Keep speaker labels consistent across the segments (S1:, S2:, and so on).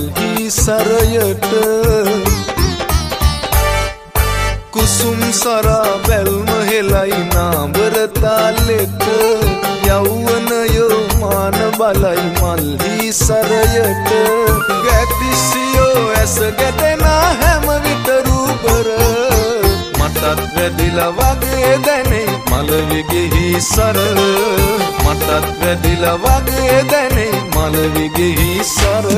S1: මල්හි සරයට කුසුම් සරා බැල්ම හෙලයි නාඹර තාලෙට යෞවනයෝ මාන බලයි මල්හි සරයට ගැතිසියෝ ඇස ගැටෙන හැම විට රූපර මටත් වැඩිලා වගේ දැනේ මලවිගෙහි සර මටත් වැඩිලා වගේ දැනේ මලවිගෙහි සර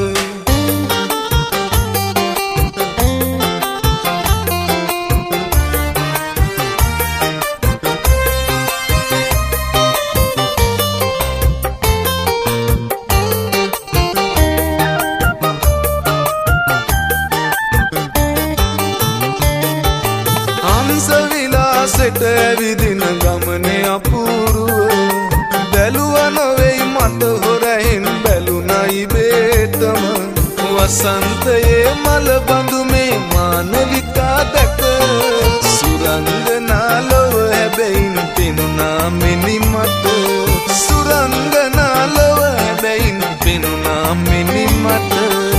S1: විලාසෙට ඇවිදින ගමනේ අපූරුව බැලුව නොවෙයි මට හොරහින් බැලුනයි බේතම වසන්තයේ මල බඳුමේ මානවිකා දැක සුරංගනා ලොව හැබැයින් පෙනුනා මිනිමට සුරංගනා ලොව හැබැයින් පෙනුනා මිනිමට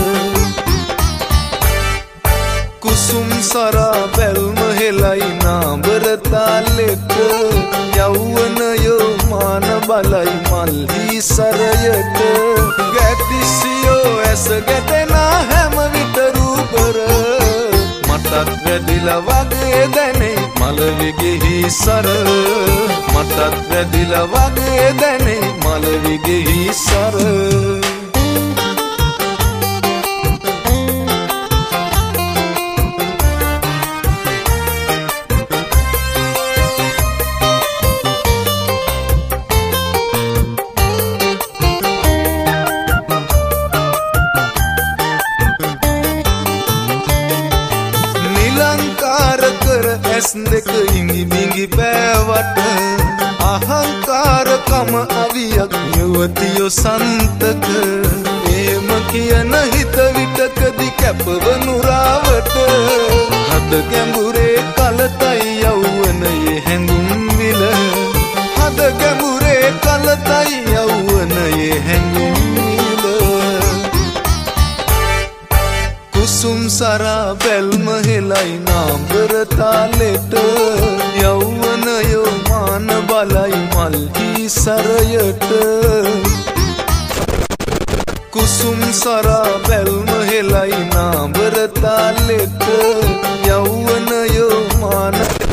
S1: කුසුම් සරා බැල්ම හෙලයි නාඹර තාලෙට යෞවනයෝ මාන බලයි මල්හි සරයට ගැතිසියෝ ඇස ගැටෙන හැම විට රූපර මටත් වැඩිලා වගේ දැනේ මලවිගෙහි සර මටත් වැඩිලා වගේ දැනේ මලවිගෙහි සර ඇස් දෙක ඉඟි බිඟි පෑවට අහංකාරකම අවියක් යුවතියෝ සන්තක එහෙම කියන හිත විටකදි කැපවනු රාවට හද ගැඹුරේ කලතයි යෞවනයේ හැඟුම් විල හද ගැඹුරේ කලතයි යෞවනයේ හැඟුම් විල කුසුම් සරා බැල්ම හෙලයි නාඹර තාලෙට යෞවනයෝ මාන බලයි මල්හි සරයට කුසුම් සරා බැල්ම හෙලයි නාඹර තාලෙට යෞවනයෝ මාන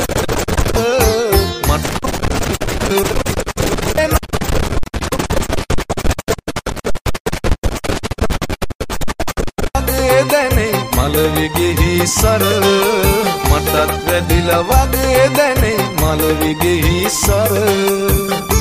S1: මලවිගෙහි සර මටත් වැඩිලා වගේ දැනේ මලවිගෙහි සර